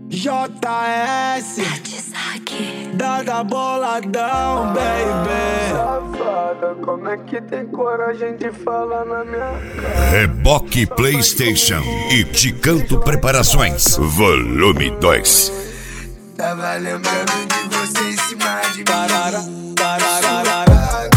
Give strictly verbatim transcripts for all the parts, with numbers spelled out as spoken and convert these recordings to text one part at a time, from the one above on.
J S Dada boladão, baby. Safada, como é que tem coragem de falar na minha cara? Reboque PlayStation e Te Canto Preparações, volume dois. Tava lembrando de você em cima de mim. Tarara, tararara.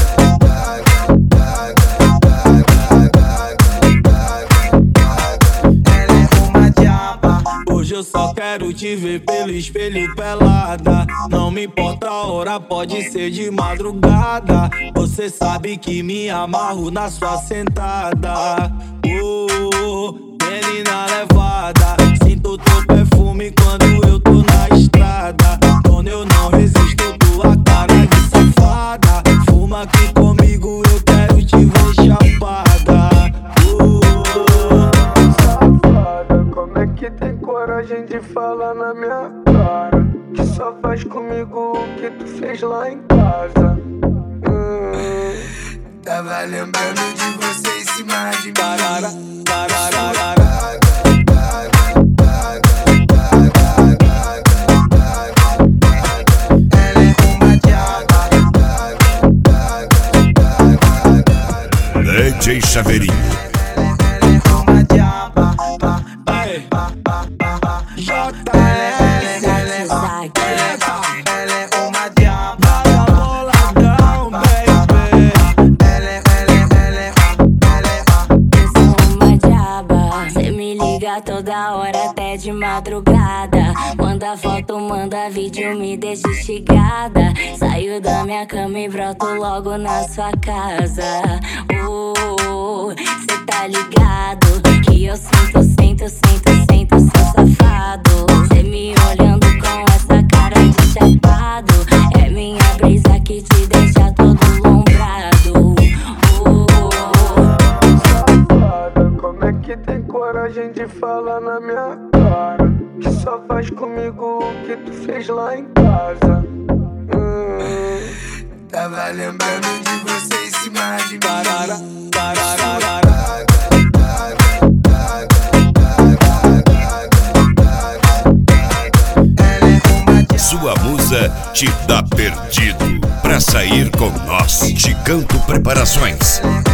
Hoje eu só quero te ver pelo espelho pelada. Não me importa a hora, pode ser de madrugada. Você sabe que me amarro na sua sentada. Oh, menina levada, sinto teu perfume quando eu tô na estrada. Quando eu não resisto, tua cara de safada. Fuma aqui comigo, eu quero te ver chapada. Que tem coragem de falar na minha cara, que só faz comigo o que tu fez lá em casa. hum. Tava lembrando de você em cima de mim. Tarara, tararara. Ela é uma diaba. D J Chaveirinho. Ela é uma diaba. Toda hora até de madrugada. Manda foto, manda vídeo, me deixa instigada. Saio da minha cama e broto logo na sua casa. Oh, cê tá ligado que eu sinto, sinto, sinto, sinto seu safado. Cê me olhando com essa cara de chapado. É minha brisa que te deixa todo lombrado. Como é que tem coragem de falar na minha cara, que só faz comigo o que tu fez lá em casa. hum. Tava lembrando de você em cima de mim. Tarara, tararara. Sua musa te dá perdido pra sair com nós. Te Canto Preparações.